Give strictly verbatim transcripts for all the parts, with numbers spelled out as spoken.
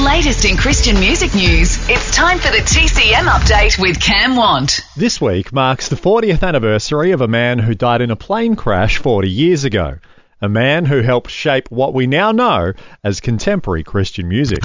latest in Christian music news, it's time for the T C M Update with Cam Want. This week marks the fortieth anniversary of a man who died in a plane crash forty years ago. A man who helped shape what we now know as contemporary Christian music.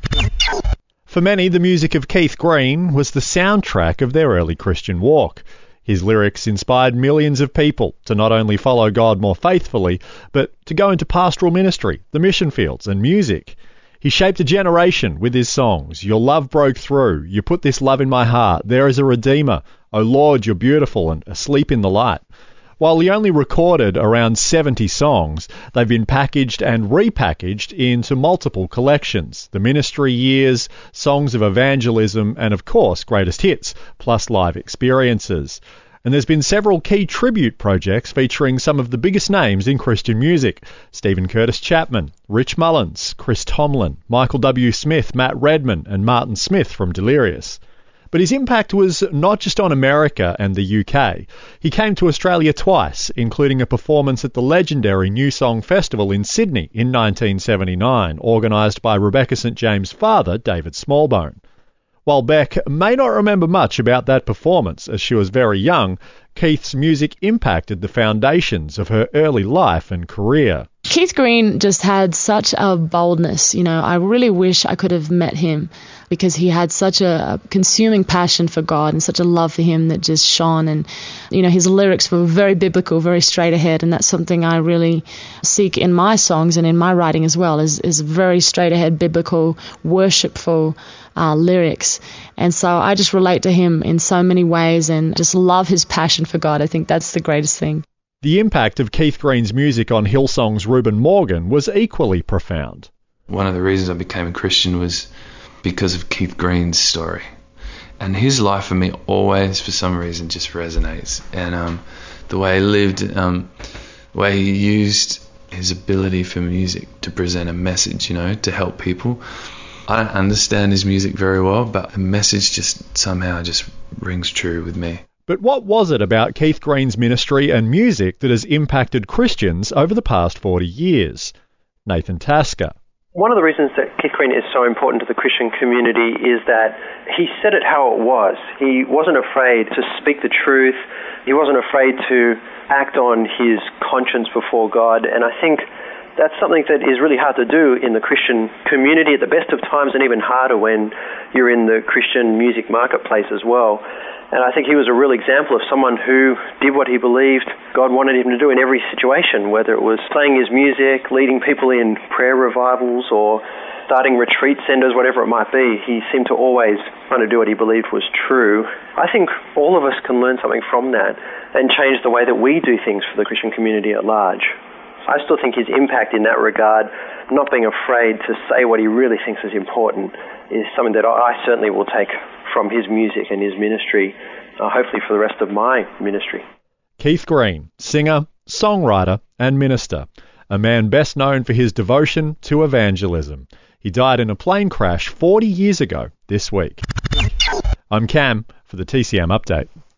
For many, the music of Keith Green was the soundtrack of their early Christian walk. His lyrics inspired millions of people to not only follow God more faithfully, but to go into pastoral ministry, the mission fields, and music. He shaped a generation with his songs. Your love broke through. You put this love in my heart. There is a Redeemer. O Lord, you're beautiful, and asleep in the light. While he only recorded around seventy songs, they've been packaged and repackaged into multiple collections. The Ministry Years, Songs of Evangelism, and of course, Greatest Hits, plus live experiences. And there's been several key tribute projects featuring some of the biggest names in Christian music. Stephen Curtis Chapman, Rich Mullins, Chris Tomlin, Michael W. Smith, Matt Redman, and Martin Smith from Delirious. But his impact was not just on America and the U K. He came to Australia twice, including a performance at the legendary New Song Festival in Sydney in nineteen seventy-nine, organised by Rebecca Saint James' father, David Smallbone. While Beck may not remember much about that performance as she was very young, Keith's music impacted the foundations of her early life and career. Keith Green just had such a boldness. You know, I really wish I could have met him because he had such a consuming passion for God and such a love for him that just shone. And, you know, his lyrics were very biblical, very straight ahead. And that's something I really seek in my songs and in my writing as well, is, is very straight ahead, biblical, worshipful uh, lyrics. And so I just relate to him in so many ways and just love his passion for God. I think that's the greatest thing. The impact of Keith Green's music on Hillsong's Reuben Morgan was equally profound. One of the reasons I became a Christian was because of Keith Green's story. And his life for me always, for some reason, just resonates. And um, the way he lived, um, the way he used his ability for music to present a message, you know, to help people. I don't understand his music very well, but the message just somehow just rings true with me. But what was it about Keith Green's ministry and music that has impacted Christians over the past forty years? Nathan Tasker. One of the reasons that Keith Green is so important to the Christian community is that he said it how it was. He wasn't afraid to speak the truth. He wasn't afraid to act on his conscience before God. And I think that's something that is really hard to do in the Christian community at the best of times, and even harder when you're in the Christian music marketplace as well. And I think he was a real example of someone who did what he believed God wanted him to do in every situation, whether it was playing his music, leading people in prayer revivals, or starting retreat centers, whatever it might be. He seemed to always want to do what he believed was true. I think all of us can learn something from that and change the way that we do things for the Christian community at large. I still think his impact in that regard, not being afraid to say what he really thinks is important, is something that I certainly will take from his music and his ministry, uh, hopefully for the rest of my ministry. Keith Green, singer, songwriter and minister, a man best known for his devotion to evangelism. He died in a plane crash forty years ago this week. I'm Cam for the T C M Update.